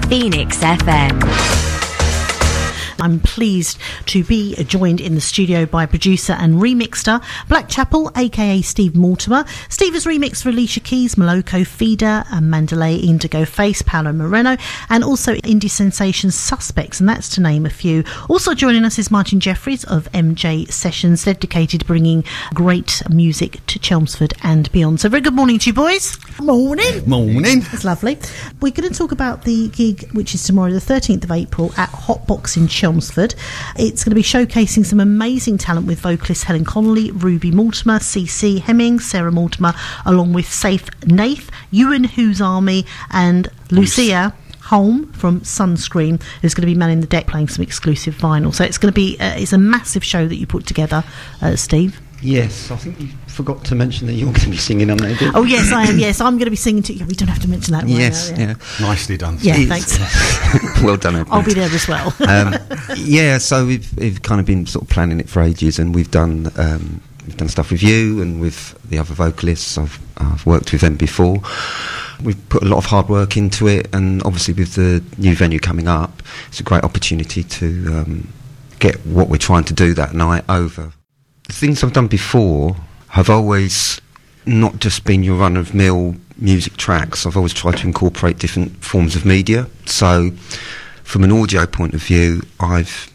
Phoenix FM. I'm pleased to be joined in the studio by producer and remixer Blackchapel, aka Steve Mortimer. Steve has remixed for Alicia Keys, Moloko, Feeder, and Mandalay, Indigo Face, Paolo Moreno, and also indie sensations Suspects, and that's to name a few. Also joining us is Martin Jeffries of MJ Sessions, dedicated to bringing great music to Chelmsford and beyond. So very good morning to you boys. Morning. Morning. It's lovely. We're going to talk about the gig, which is tomorrow, the 13th of April, at Hotbox in Chelmsford. It's going to be showcasing some amazing talent with vocalists Helen Connolly, Ruby Mortimer, CC Hemming, Sarah Mortimer, along with Safe Nath, Ewan Who's Army, and Lucia Holm from Sunscreen, who's going to be manning the deck playing some exclusive vinyl. So it's going to be it's a massive show that you put together, Steve. Yes, I think you forgot to mention that you're going to be singing on there. Oh yes, I am. Yes, I'm going to be singing to you. We don't have to mention that. Yes, yeah. Nicely done. Yeah, thanks. Well done, everyone. I'll be there as well. Yeah, so we've kind of been sort of planning it for ages, and we've done stuff with you and with the other vocalists. I've worked with them before. We've put a lot of hard work into it, and obviously with the new venue coming up, it's a great opportunity to get what we're trying to do that night over. The things I've done before have always not just been your run-of-mill music tracks. I've always tried to incorporate different forms of media. So from an audio point of view, I've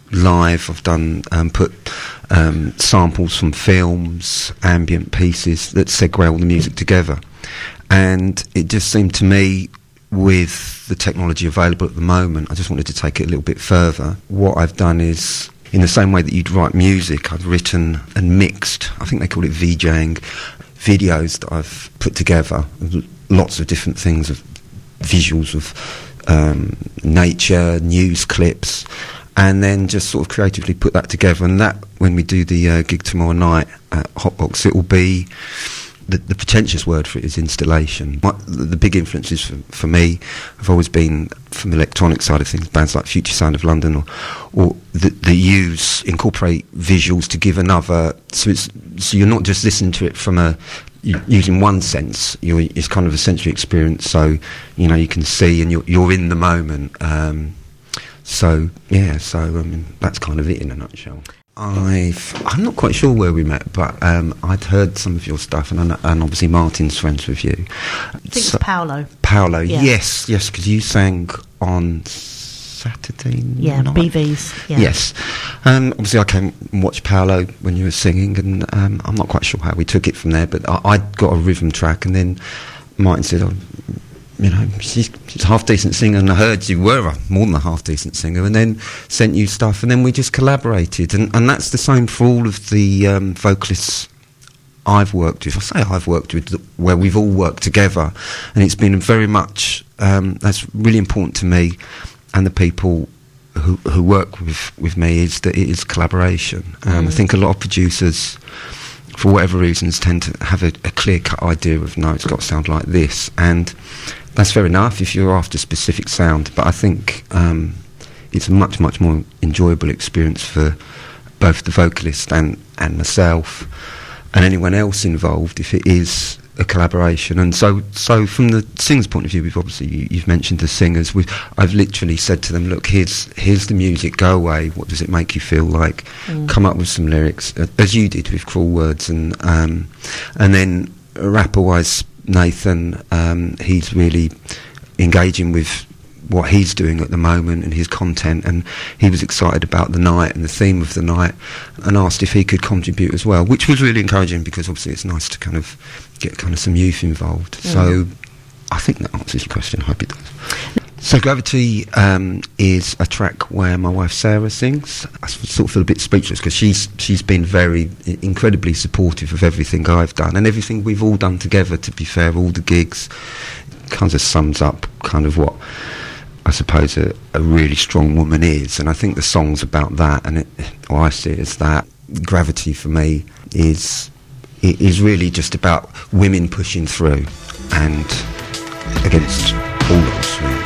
done put samples from films, ambient pieces that segue all the music together. And it just seemed to me, with the technology available at the moment, I just wanted to take it a little bit further. What I've done is, in the same way that you'd write music, I've written and mixed, I think they call it VJing, videos that I've put together, lots of different things, of visuals of nature, news clips, and then just sort of creatively put that together. And that, when we do the gig tomorrow night at Hotbox, it will be, the pretentious word for it is installation. The big influences for me have always been from the electronic side of things, bands like Future Sound of London, or the incorporate visuals to give another. So you're not just listening to it from using one sense. It's kind of a sensory experience. So you can see and you're in the moment. So I mean, that's kind of it in a nutshell. I'm not quite sure where we met, but I'd heard some of your stuff, and obviously Martin's friends with you. I think it's Paolo. Paolo, yeah. yes, because you sang on Saturday night. BVs, yeah. Yes. Obviously I came and watched Paolo when you were singing, and I'm not quite sure how we took it from there, but I got a rhythm track, and then Martin said, she's a half-decent singer, and I heard you were more than a half-decent singer, and then sent you stuff, and then we just collaborated, and that's the same for all of the vocalists I've worked with. I say I've worked with, where we've all worked together, and it's been very much, that's really important to me, and the people who work with me, is that it is collaboration. I think a lot of producers, for whatever reasons, tend to have a clear-cut idea of, no, it's got to sound like this, and that's fair enough if you're after specific sound, but I think it's a much, much more enjoyable experience for both the vocalist and myself and anyone else involved if it is a collaboration. And so from the singer's point of view, you've mentioned the singers. I've literally said to them, look, here's the music, go away, what does it make you feel like? Come up with some lyrics, as you did with Cruel Words, and then rapper-wise, Nathan, he's really engaging with what he's doing at the moment and his content, and he was excited about the night and the theme of the night, and asked if he could contribute as well, which was really encouraging, because obviously it's nice to kind of get kind of some youth involved. So I think that answers your question. I hope it does. So Gravity is a track where my wife Sarah sings. I sort of feel a bit speechless, because she's been very incredibly supportive of everything I've done and everything we've all done together, to be fair, all the gigs. Kind of sums up kind of what I suppose a really strong woman is, and I think the song's about that, and I see it as that. Gravity for me is really just about women pushing through and against all of us, really.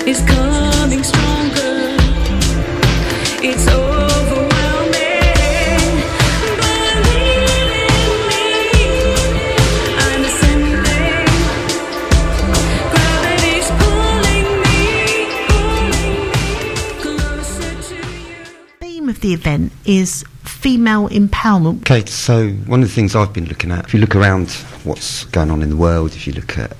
is coming stronger. It's overwhelming. Believe in me, I'm ascending. Gravity's pulling me closer to you. The theme of the event is female empowerment. Okay, so one of the things I've been looking at, if you look around what's going on in the world, if you look at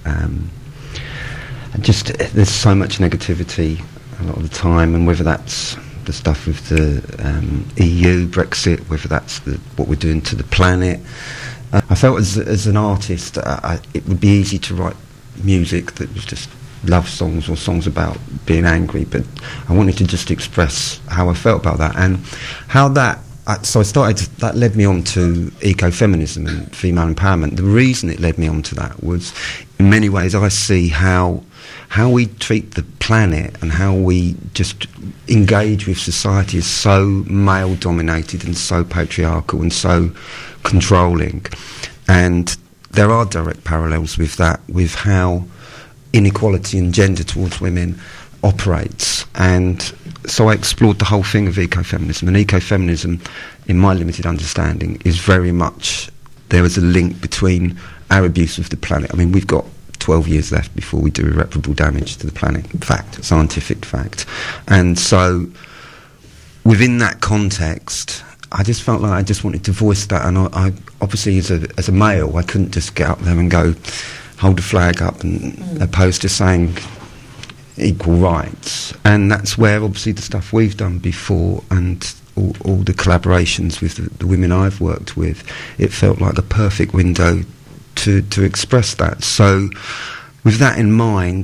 just there's so much negativity a lot of the time, and whether that's the stuff with the EU, Brexit, whether that's what we're doing to the planet. I felt as an artist, it would be easy to write music that was just love songs or songs about being angry, but I wanted to just express how I felt about that and how that. So that led me on to ecofeminism and female empowerment. The reason it led me on to that was, in many ways, I see how we treat the planet and how we just engage with society is so male-dominated and so patriarchal and so controlling. And there are direct parallels with that, with how inequality and gender towards women operates. And so I explored the whole thing of ecofeminism, and ecofeminism, in my limited understanding, is very much there is a link between our abuse of the planet. I mean, we've got 12 years left before we do irreparable damage to the planet. Fact, scientific fact. And so within that context, I just felt like I just wanted to voice that, and I obviously as a male, I couldn't just get up there and go hold a flag up and opposed to saying equal rights. And that's where obviously the stuff we've done before and all the collaborations with the women I've worked with, it felt like a perfect window to express that. So with that in mind,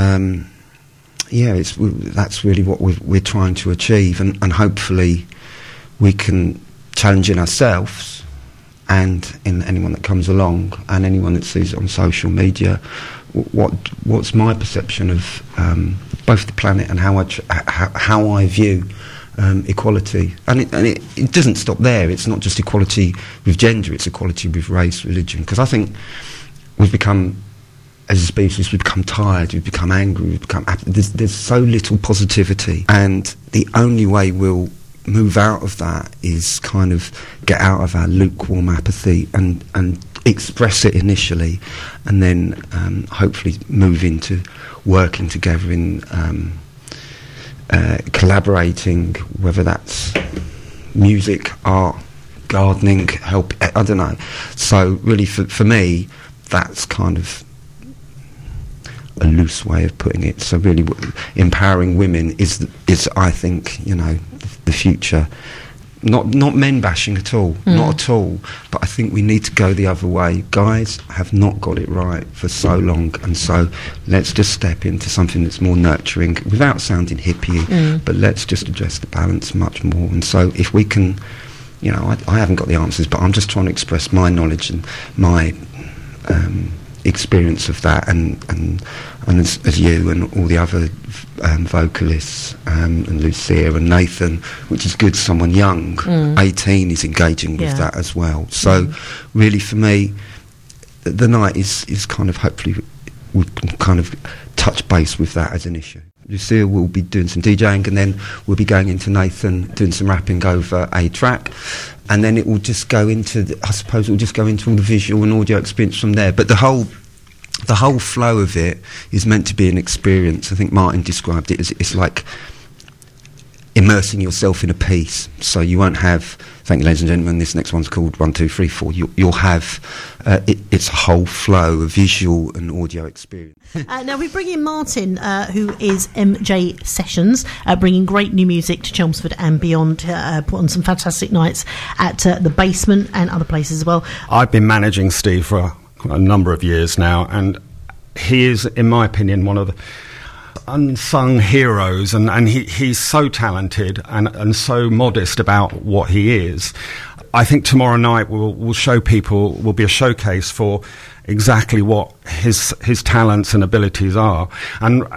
that's really what we're trying to achieve, and hopefully we can challenge in ourselves and in anyone that comes along and anyone that sees it on social media what's my perception of both the planet and how I view equality. And it doesn't stop there. It's not just equality with gender, it's equality with race, religion. Because I think we've become, as a species, we've become tired, we've become angry, there's so little positivity. And the only way we'll move out of that is kind of get out of our lukewarm apathy and express it initially, and then hopefully move into working together in collaborating, whether that's music, art, gardening, help, I don't know. So really for me, that's kind of a loose way of putting it. So really empowering women is I think, the future. Not men bashing at all, not at all, but I think we need to go the other way. Guys have not got it right for so long, and so let's just step into something that's more nurturing without sounding hippie, but let's just address the balance much more. And so if we can, I haven't got the answers, but I'm just trying to express my knowledge and my experience of that, and as you and all the other vocalists and Lucia and Nathan, which is good, someone young, 18, is engaging with that as well. So really for me, the night is kind of, hopefully we can kind of touch base with that as an issue. Lucia will be doing some DJing, and then we'll be going into Nathan doing some rapping over a track, and then it will just go into I suppose it will just go into all the visual and audio experience from there. But the whole flow of it is meant to be an experience. I think Martin described it as it's like immersing yourself in a piece. So you won't have, thank you ladies and gentlemen, this next one's called 1, 2, 3, 4. You'll have it's a whole flow of visual and audio experience. Now we bring in Martin, who is MJ Sessions, bringing great new music to Chelmsford and beyond, put on some fantastic nights at the Basement and other places as well. I've been managing Steve for a number of years now, and he is, in my opinion, one of the unsung heroes, and he's so talented and so modest about what he is. I think tomorrow night will show people, will be a showcase for exactly what his talents and abilities are. And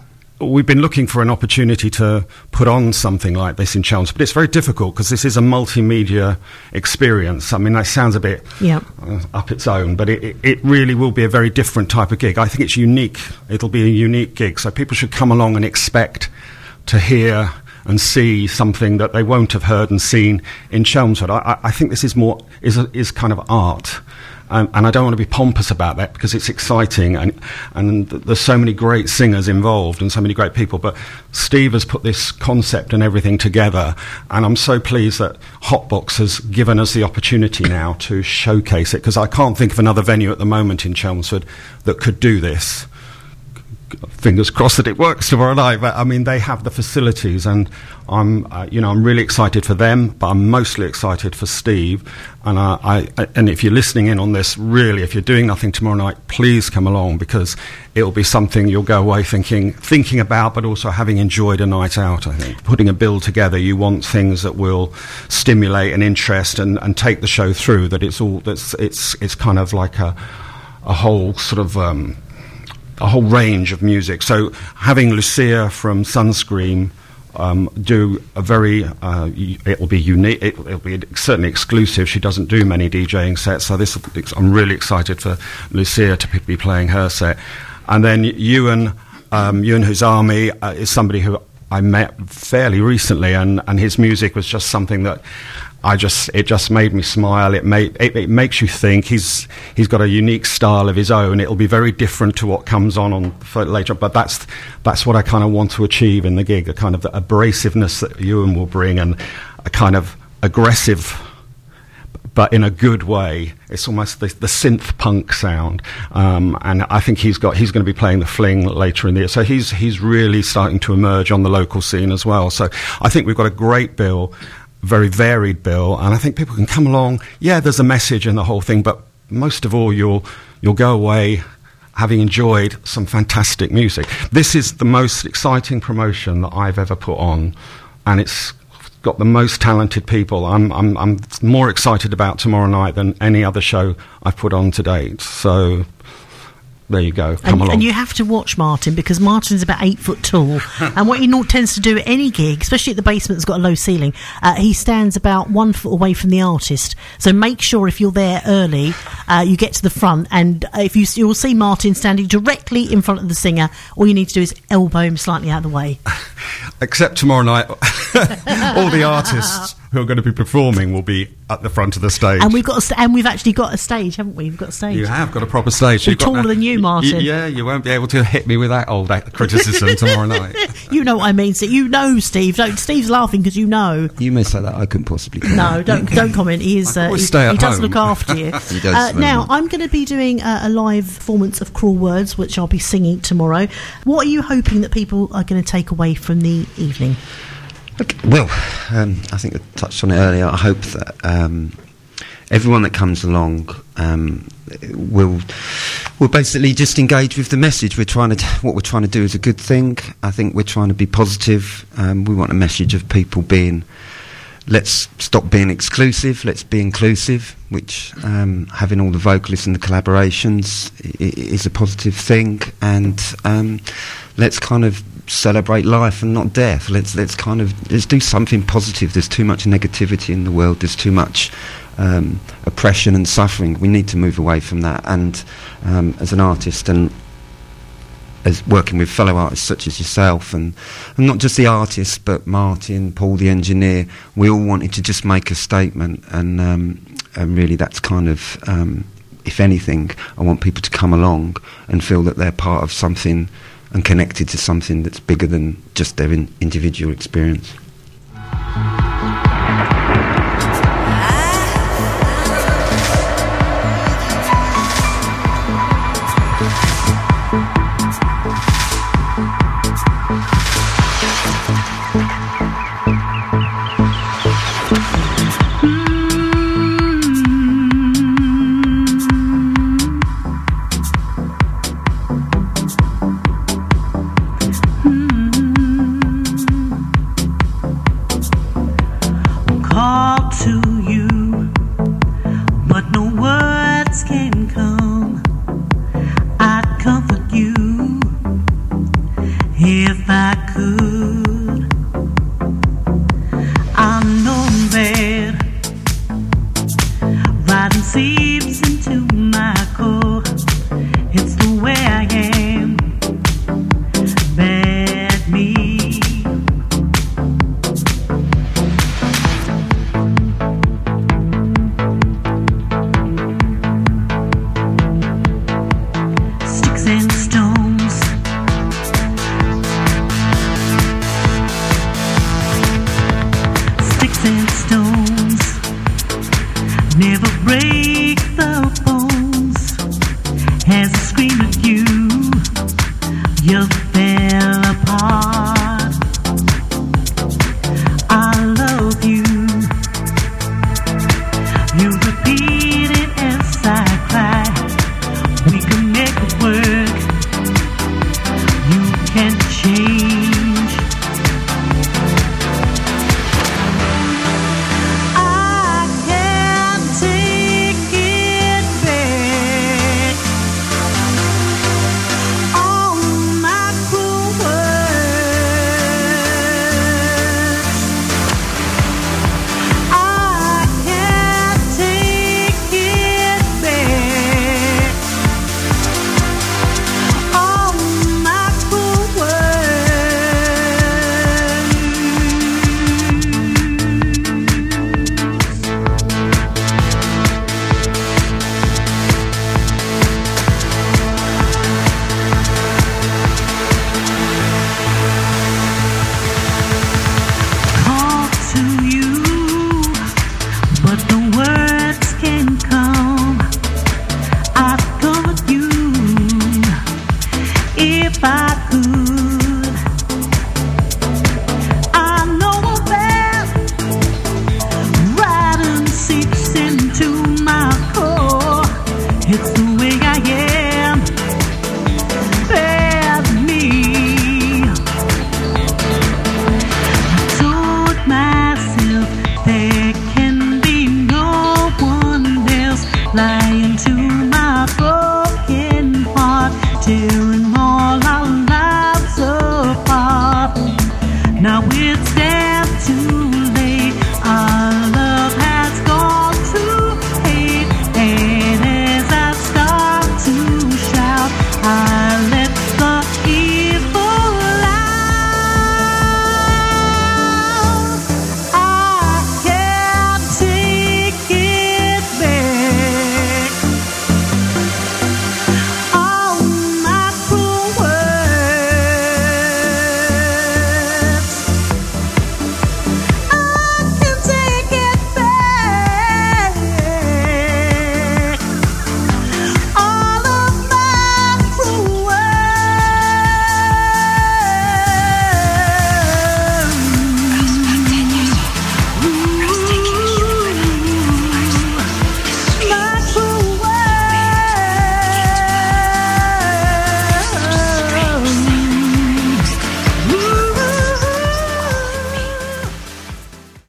we've been looking for an opportunity to put on something like this in Chelmsford, but it's very difficult because this is a multimedia experience. I mean, that sounds a bit up its own, but it really will be a very different type of gig. I think it's unique. It'll be a unique gig, so people should come along and expect to hear and see something that they won't have heard and seen in Chelmsford. I think this is is kind of art. And I don't want to be pompous about that because it's exciting and there's so many great singers involved and so many great people. But Steve has put this concept and everything together, and I'm so pleased that Hotbox has given us the opportunity now to showcase it, because I can't think of another venue at the moment in Chelmsford that could do this. Fingers crossed that it works tomorrow night. But I mean, they have the facilities, and I'm really excited for them. But I'm mostly excited for Steve. And and if you're listening in on this, really, if you're doing nothing tomorrow night, please come along, because it'll be something you'll go away thinking about, but also having enjoyed a night out. I think putting a bill together, you want things that will stimulate and interest and take the show through. That it's kind of like a whole sort of. A whole range of music. So having Lucia from Sunscream do a very it'll be unique, it'll be certainly exclusive. She doesn't do many DJing sets, so I'm really excited for Lucia to be playing her set. And then Ewan Huzami is somebody who I met fairly recently, and his music was just something that it just made me smile. It makes you think. He's got a unique style of his own. It'll be very different to what comes on later. But that's what I kind of want to achieve in the gig. A kind of abrasiveness that Ewan will bring, and a kind of aggressive, but in a good way. It's almost the synth punk sound. And I think he's going to be playing the Fling later in the year. So he's really starting to emerge on the local scene as well. So I think we've got a great bill. Very varied bill, and I think people can come along. Yeah, there's a message in the whole thing, but most of all, you'll go away having enjoyed some fantastic music. This is the most exciting promotion that I've ever put on, and it's got the most talented people. I'm more excited about tomorrow night than any other show I've put on to date. So. There you go. Come along. And you have to watch Martin, because Martin's about 8 foot tall, and what he tends to do at any gig, especially at the basement that's got a low ceiling, he stands about 1 foot away from the artist. So make sure if you're there early, you get to the front, and if you'll see Martin standing directly in front of the singer. All you need to do is elbow him slightly out of the way. Except tomorrow night, all the artists who are going to be performing will be at the front of the stage. And we've actually got a stage, haven't we? We've got a stage. You have got a proper stage. We're taller than you, Martin. Yeah, you won't be able to hit me with that old criticism tomorrow night. You know what I mean. So you know, Steve. Steve's laughing because you know. You may say that. I couldn't possibly comment. No, don't comment. He is. He does look after you. He does. Now, I'm going to be doing a live performance of Cruel Words, which I'll be singing tomorrow. What are you hoping that people are going to take away from the evening? Okay, well, I think I touched on it earlier. I hope that everyone that comes along will basically just engage with the message. What we're trying to do is a good thing. I think we're trying to be positive. We want a message of people being, let's stop being exclusive, let's be inclusive, which having all the vocalists and the collaborations is a positive thing. And let's kind of celebrate life and not death. Let's do something positive. There's too much negativity in the world. There's too much oppression and suffering. We need to move away from that. And as an artist, and as working with fellow artists such as yourself, and not just the artists, but Martin, Paul the engineer, we all wanted to just make a statement. And really that's kind of, if anything, I want people to come along and feel that they're part of something and connected to something that's bigger than just their individual experience. if I could. I know that riding seeps into my core. It's the way I am, bad me. Sticks and stones, sticks and stones never break the bones. As I scream at you, you fell apart. I love you. You repeat it as I cry. We can make it work. You can change